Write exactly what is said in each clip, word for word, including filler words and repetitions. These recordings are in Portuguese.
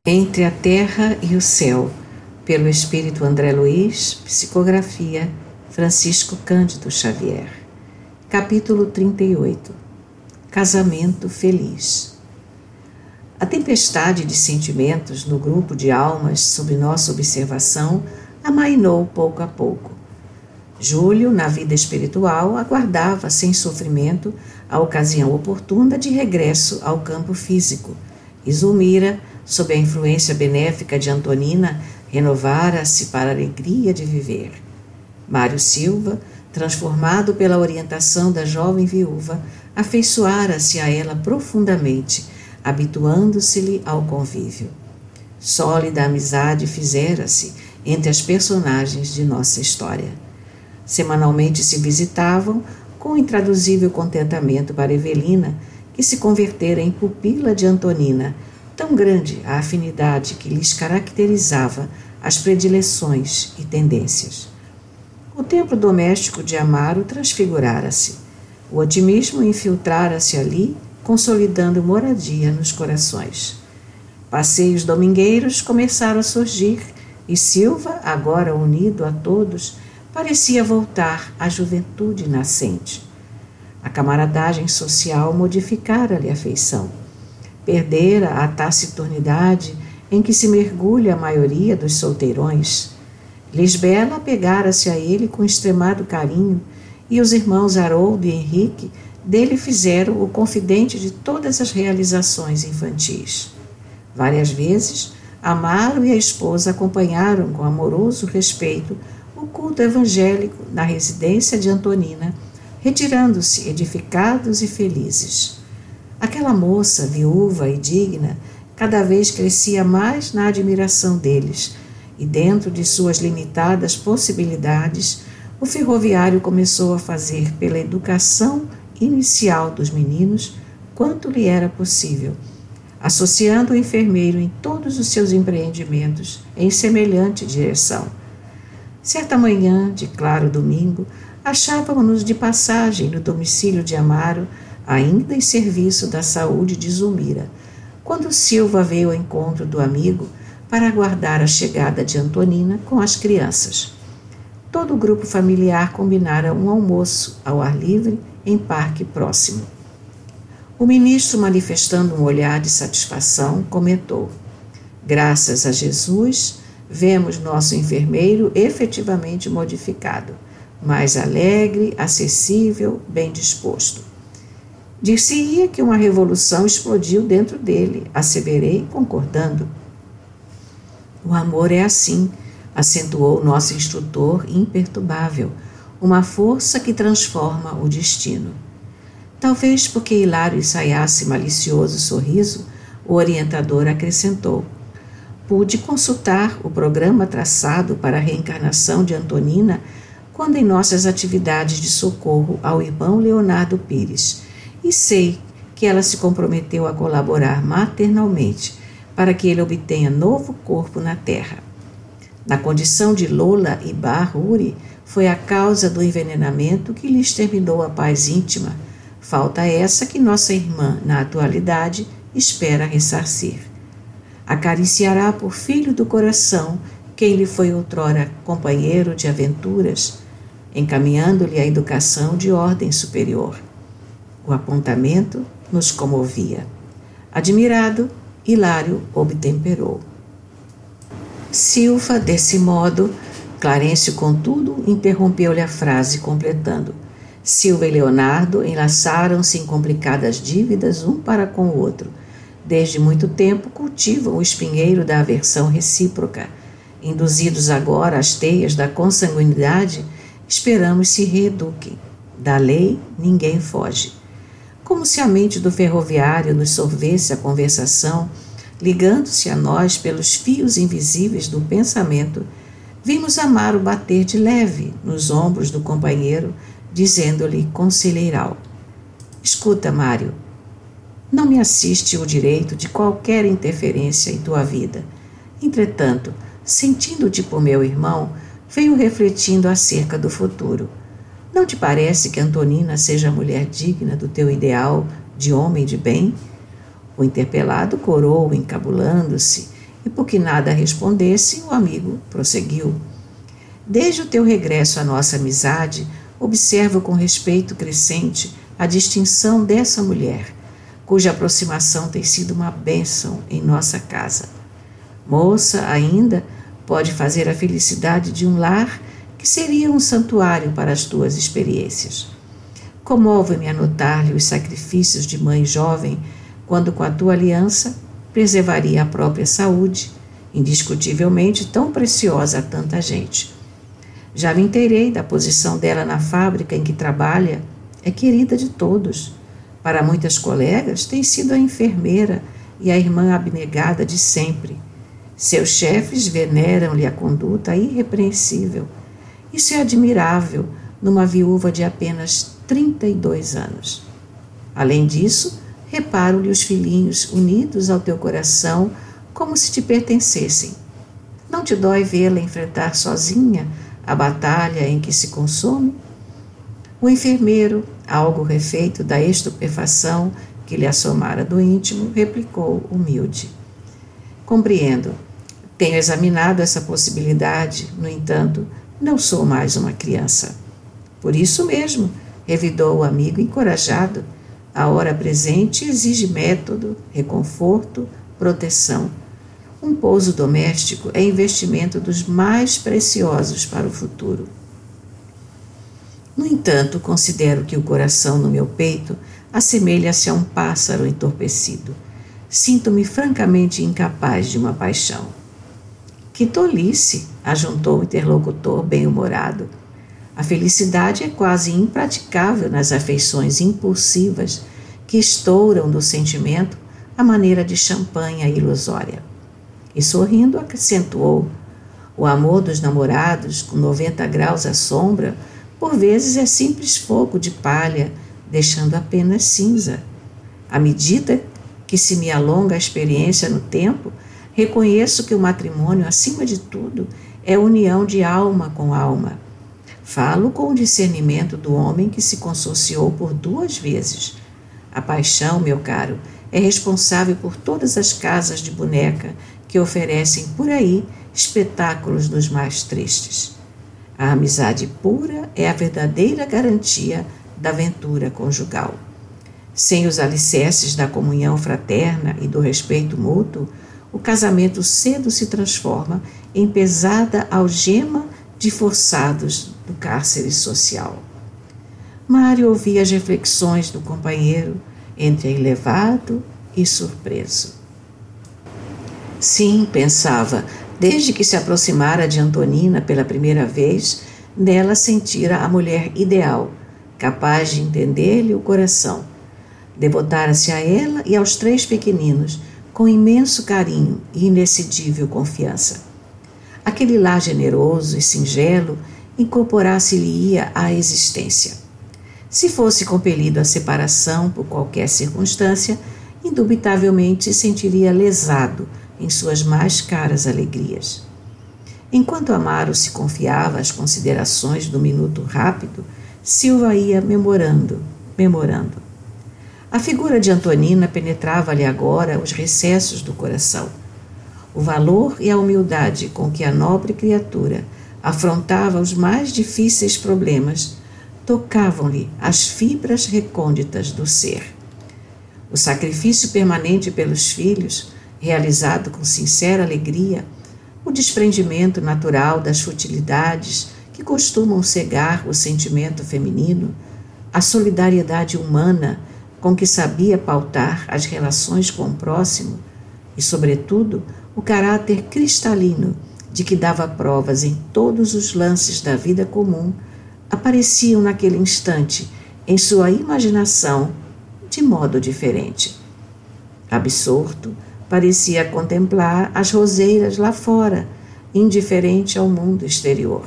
Entre a Terra e o Céu, pelo Espírito André Luiz, psicografia Francisco Cândido Xavier. Capítulo trinta e oito. Casamento feliz. A tempestade de sentimentos no grupo de almas sob nossa observação amainou pouco a pouco. Júlio, na vida espiritual, aguardava sem sofrimento a ocasião oportuna de regresso ao campo físico, e Zulmira, sob a influência benéfica de Antonina, renovara-se para a alegria de viver. Mário Silva, transformado pela orientação da jovem viúva, afeiçoara-se a ela profundamente, habituando-se-lhe ao convívio. Sólida amizade fizera-se entre as personagens de nossa história. Semanalmente se visitavam, com intraduzível contentamento para Evelina, que se convertera em pupila de Antonina, tão grande a afinidade que lhes caracterizava as predileções e tendências. O templo doméstico de Amaro transfigurara-se. O otimismo infiltrara-se ali, consolidando moradia nos corações. Passeios domingueiros começaram a surgir e Silva, agora unido a todos, parecia voltar à juventude nascente. A camaradagem social modificara-lhe a feição. Perdera a taciturnidade em que se mergulha a maioria dos solteirões. Lisbela apegara-se a ele com extremado carinho e os irmãos Haroldo e Henrique dele fizeram o confidente de todas as realizações infantis. Várias vezes, Amaro e a esposa acompanharam com amoroso respeito o culto evangélico na residência de Antonina, retirando-se edificados e felizes. Aquela moça, viúva e digna, cada vez crescia mais na admiração deles, e dentro de suas limitadas possibilidades, o ferroviário começou a fazer pela educação inicial dos meninos quanto lhe era possível, associando o enfermeiro em todos os seus empreendimentos em semelhante direção. Certa manhã, de claro domingo, achávamos-nos de passagem no domicílio de Amaro, ainda em serviço da saúde de Zulmira, quando Silva veio ao encontro do amigo para aguardar a chegada de Antonina com as crianças. Todo o grupo familiar combinara um almoço ao ar livre em parque próximo. O ministro, manifestando um olhar de satisfação, comentou: "Graças a Jesus, vemos nosso enfermeiro efetivamente modificado, mais alegre, acessível, bem disposto." Dir-se-ia que uma revolução explodiu dentro dele, asseverei concordando. "O amor é assim", acentuou nosso instrutor imperturbável, "uma força que transforma o destino." Talvez porque Hilário ensaiasse malicioso sorriso, o orientador acrescentou: "Pude consultar o programa traçado para a reencarnação de Antonina quando em nossas atividades de socorro ao irmão Leonardo Pires, e sei que ela se comprometeu a colaborar maternalmente para que ele obtenha novo corpo na Terra. Na condição de Lola e Barruri, foi a causa do envenenamento que lhes terminou a paz íntima, falta essa que nossa irmã, na atualidade, espera ressarcir. Acariciará por filho do coração quem lhe foi outrora companheiro de aventuras, encaminhando-lhe a educação de ordem superior." O apontamento nos comovia. Admirado, Hilário obtemperou. Silva, desse modo, Clarencio, contudo, interrompeu-lhe a frase, completando: "Silva e Leonardo enlaçaram-se em complicadas dívidas um para com o outro. Desde muito tempo cultivam o espinheiro da aversão recíproca. Induzidos agora às teias da consanguinidade, esperamos se reeduquem. Da lei, ninguém foge." Como se a mente do ferroviário nos sorvesse a conversação, ligando-se a nós pelos fios invisíveis do pensamento, vimos Amaro bater de leve nos ombros do companheiro, dizendo-lhe conselheiral: "Escuta, Mário, não me assiste o direito de qualquer interferência em tua vida. Entretanto, sentindo-te por meu irmão, venho refletindo acerca do futuro. Não te parece que Antonina seja a mulher digna do teu ideal de homem de bem?" O interpelado corou encabulando-se, O que nada respondesse, o amigo prosseguiu. Desde o teu regresso à nossa amizade, observo com respeito crescente a distinção dessa mulher, cuja aproximação tem sido uma bênção em nossa casa. Moça, ainda, pode fazer a felicidade de um lar que seria um santuário para as tuas experiências. Comove-me a notar-lhe os sacrifícios de mãe jovem, quando com a tua aliança preservaria a própria saúde, indiscutivelmente tão preciosa a tanta gente. Já me inteirei da posição dela na fábrica em que trabalha, é querida de todos. Para muitas colegas, tem sido a enfermeira e a irmã abnegada de sempre. Seus chefes veneram-lhe a conduta irrepreensível. Isso é admirável numa viúva de apenas trinta e dois anos. Além disso, reparo-lhe os filhinhos unidos ao teu coração como se te pertencessem. Não te dói vê-la enfrentar sozinha a batalha em que se consome? O enfermeiro, algo refeito da estupefação que lhe assomara do íntimo, replicou humilde. Compreendo. Tenho examinado essa possibilidade, no entanto, não sou mais uma criança. Por isso mesmo, revidou o amigo encorajado, a hora presente exige método, reconforto, proteção. Um pouso doméstico é investimento dos mais preciosos para o futuro. No entanto, considero que o coração no meu peito assemelha-se a um pássaro entorpecido. Sinto-me francamente incapaz de uma paixão. Que tolice, ajuntou o interlocutor bem-humorado. A felicidade é quase impraticável nas afeições impulsivas que estouram do sentimento à maneira de champanha ilusória. E sorrindo acentuou, o amor dos namorados, com noventa graus à sombra, por vezes é simples fogo de palha, deixando apenas cinza. À medida que se me alonga a experiência no tempo, reconheço que o matrimônio, acima de tudo, é união de alma com alma. Falo com o discernimento do homem que se consorciou por duas vezes. A paixão, meu caro, é responsável por todas as casas de boneca que oferecem por aí espetáculos dos mais tristes. A amizade pura é a verdadeira garantia da ventura conjugal. Sem os alicerces da comunhão fraterna e do respeito mútuo, o casamento cedo se transforma em pesada algema de forçados do cárcere social. Mário ouvia as reflexões do companheiro entre elevado e surpreso. Sim, pensava, desde que se aproximara de Antonina pela primeira vez, nela sentira a mulher ideal, capaz de entender-lhe o coração. Devotara-se a ela e aos três pequeninos, com imenso carinho e inexcedível confiança. Aquele lar generoso e singelo incorporasse-lhe-ia à existência. Se fosse compelido à separação por qualquer circunstância, indubitavelmente se sentiria lesado em suas mais caras alegrias. Enquanto Amaro se confiava às considerações do minuto rápido, Silva ia memorando, memorando. A figura de Antonina penetrava-lhe agora os recessos do coração. O valor e a humildade com que a nobre criatura afrontava os mais difíceis problemas tocavam-lhe as fibras recônditas do ser. O sacrifício permanente pelos filhos, realizado com sincera alegria, o desprendimento natural das futilidades que costumam cegar o sentimento feminino, a solidariedade humana com que sabia pautar as relações com o próximo e, sobretudo, o caráter cristalino de que dava provas em todos os lances da vida comum, apareciam naquele instante em sua imaginação de modo diferente. Absorto, parecia contemplar as roseiras lá fora, indiferente ao mundo exterior.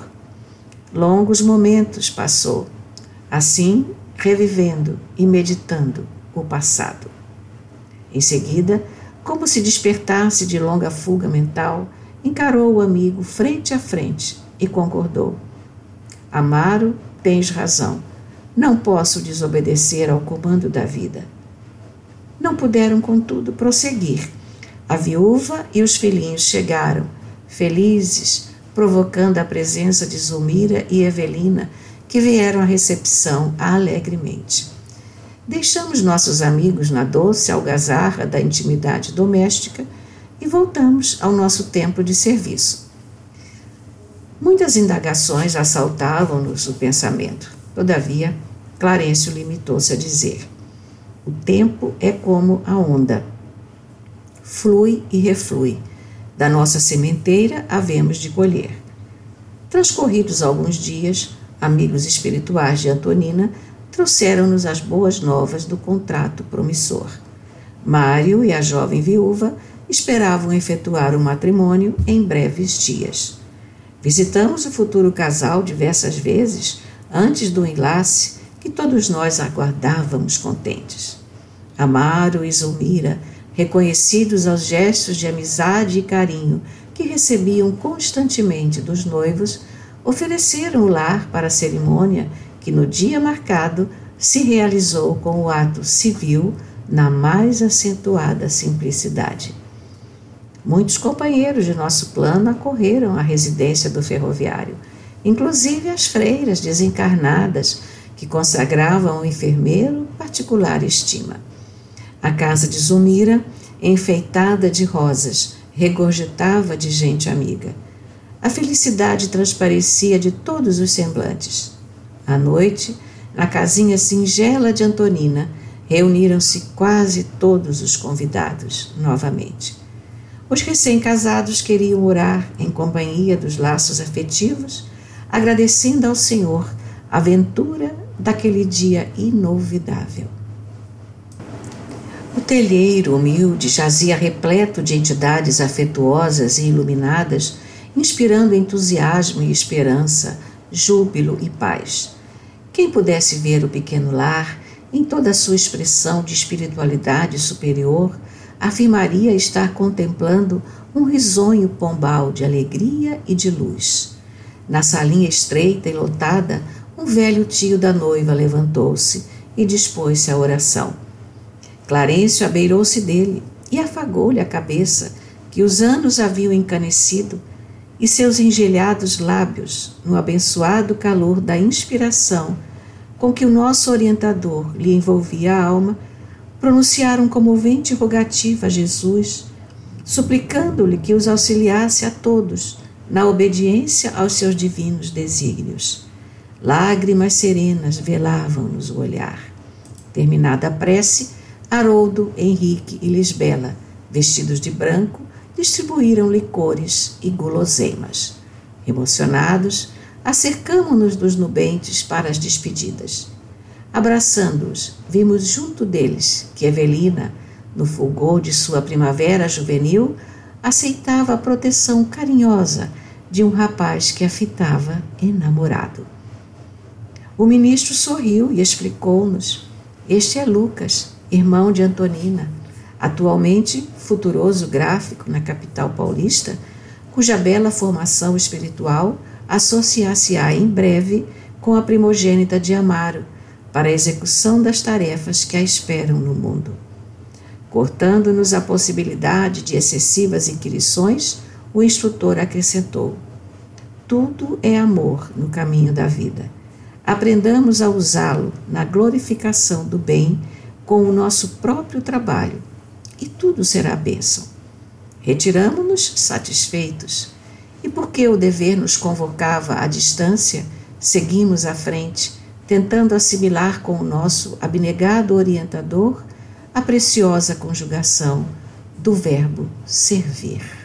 Longos momentos passou, assim revivendo e meditando o passado. Em seguida, como se despertasse de longa fuga mental, encarou o amigo frente a frente e concordou. Amaro, tens razão. Não posso desobedecer ao comando da vida. Não puderam, contudo, prosseguir. A viúva e os filhinhos chegaram, felizes, provocando a presença de Zulmira e Evelina, que vieram à recepção alegremente. Deixamos nossos amigos na doce algazarra da intimidade doméstica e voltamos ao nosso tempo de serviço. Muitas indagações assaltavam-nos o pensamento. Todavia, Clarencio limitou-se a dizer: o tempo é como a onda, flui e reflui. Da nossa sementeira havemos de colher. Transcorridos alguns dias, amigos espirituais de Antonina trouxeram-nos as boas novas do contrato promissor. Mário e a jovem viúva esperavam efetuar o matrimônio em breves dias. Visitamos o futuro casal diversas vezes antes do enlace que todos nós aguardávamos contentes. Amaro e Zulmira, reconhecidos aos gestos de amizade e carinho que recebiam constantemente dos noivos, ofereceram o lar para a cerimônia que no dia marcado se realizou com o ato civil na mais acentuada simplicidade. Muitos companheiros de nosso plano acorreram à residência do ferroviário, inclusive as freiras desencarnadas que consagravam ao enfermeiro particular estima. A casa de Zulmira, enfeitada de rosas, regurgitava de gente amiga. A felicidade transparecia de todos os semblantes. À noite, na casinha singela de Antonina, reuniram-se quase todos os convidados, novamente. Os recém-casados queriam orar em companhia dos laços afetivos, agradecendo ao Senhor a ventura daquele dia inolvidável. O telheiro humilde jazia repleto de entidades afetuosas e iluminadas, inspirando entusiasmo e esperança, júbilo e paz. Quem pudesse ver o pequeno lar, em toda a sua expressão de espiritualidade superior, afirmaria estar contemplando um risonho pombal de alegria e de luz. Na salinha estreita e lotada, um velho tio da noiva levantou-se e dispôs-se à oração. Clarencio abeirou-se dele e afagou-lhe a cabeça, que os anos haviam encanecido, e seus engelhados lábios, no abençoado calor da inspiração com que o nosso orientador lhe envolvia a alma, pronunciaram comovente rogativa a Jesus, suplicando-lhe que os auxiliasse a todos na obediência aos seus divinos desígnios. Lágrimas serenas velavam-nos o olhar. Terminada a prece, Haroldo, Henrique e Lisbela, vestidos de branco, distribuíram licores e guloseimas. Emocionados, acercamo-nos dos nubentes para as despedidas. Abraçando-os, vimos junto deles que Evelina, no fulgor de sua primavera juvenil, aceitava a proteção carinhosa de um rapaz que a fitava enamorado. O ministro sorriu e explicou-nos: este é Lucas, irmão de Antonina, atualmente futuroso gráfico na capital paulista, cuja bela formação espiritual associar-se-á em breve com a primogênita de Amaro, para a execução das tarefas que a esperam no mundo. Cortando-nos a possibilidade de excessivas inquirições, o instrutor acrescentou: tudo é amor no caminho da vida. Aprendamos a usá-lo na glorificação do bem com o nosso próprio trabalho, e tudo será bênção. Retiramo-nos satisfeitos, e porque o dever nos convocava à distância, seguimos à frente, tentando assimilar com o nosso abnegado orientador a preciosa conjugação do verbo servir.